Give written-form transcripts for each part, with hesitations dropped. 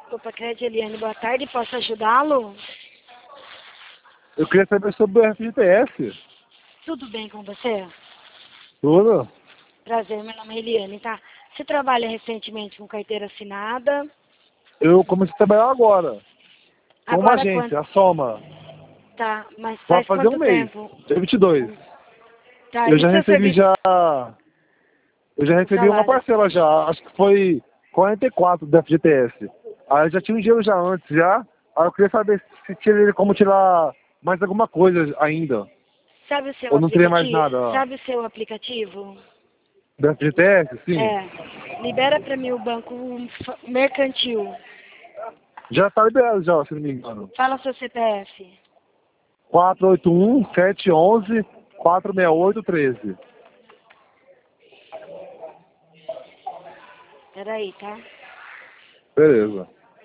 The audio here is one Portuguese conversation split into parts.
Opa, Crédito Eliane, boa tarde, posso ajudá-lo? Eu queria saber sobre o FGTS. Tudo bem com você? Tudo? Prazer, meu nome é Eliane, tá? Você trabalha recentemente com carteira assinada? Eu comecei a trabalhar agora. Com uma Agora agência, a Soma. Tá, mas Vai faz fazer quanto um mês. tempo? Dia 22. Tá, Eu e já seu recebi serviço? Eu já O recebi uma salário? parcela já. Acho que foi 44 do FGTS. Aí eu já tinha um dinheiro já antes já. Aí eu queria saber se tinha como tirar mais alguma coisa ainda. Sabe o seu Ou não teria mais aplicativo? nada. Sabe o seu aplicativo? Do FGTS, sim. É. Libera pra mim o banco mercantil. Já tá liberado já, se não me engano. Fala seu CPF. 481-711-468-13. Peraí, tá? Beleza.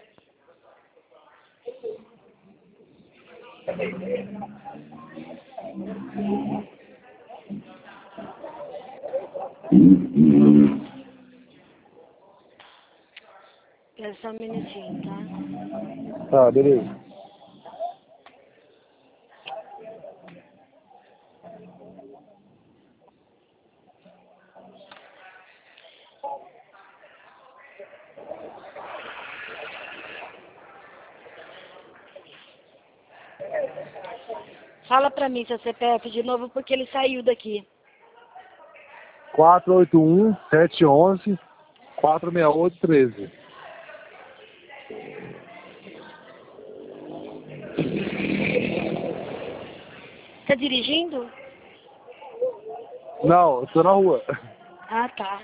Espera só um minutinho, tá? Tá, beleza. Fala pra mim seu CPF de novo porque ele saiu daqui. 481-711-468-13. Tá dirigindo? Não, eu tô na rua. Ah, tá.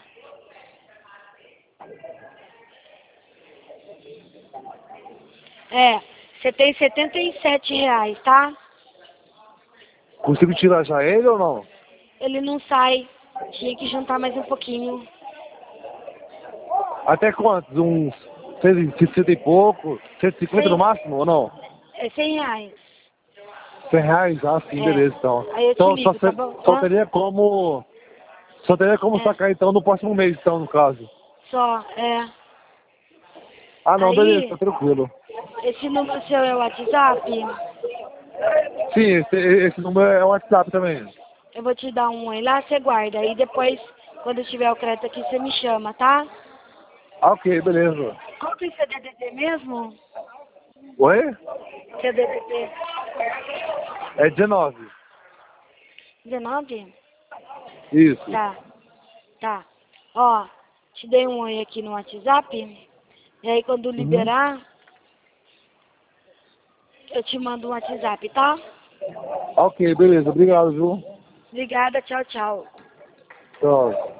É, você tem R$ 77, tá? Consigo tirar já ele ou não? Ele não sai. Tinha que juntar mais um pouquinho. Até quantos? Uns 160 e pouco? 150 no 100, máximo ou não? é R$ 100. R$ 100? Ah, sim, beleza, É. então. Aí eu te Então ligo, tá bom? só Hã? teria como... Só teria como É. sacar então no próximo mês, então, no caso. Só, é. Ah, não, beleza, tá Aí, tranquilo. esse número seu é o WhatsApp? Sim, esse número é o WhatsApp também. Eu vou te dar um aí lá, você guarda. Aí depois, quando tiver o crédito aqui, você me chama, tá? Ah, ok, beleza. Qual que é o seu DDD mesmo? Oi? Seu DDD É 19. 19? Isso. Tá, tá. Ó, te dei um oi aqui no WhatsApp. E aí quando Uhum. liberar, eu te mando um WhatsApp, tá? Ok, beleza. Obrigado, viu? Obrigada, tchau, tchau. Tchau.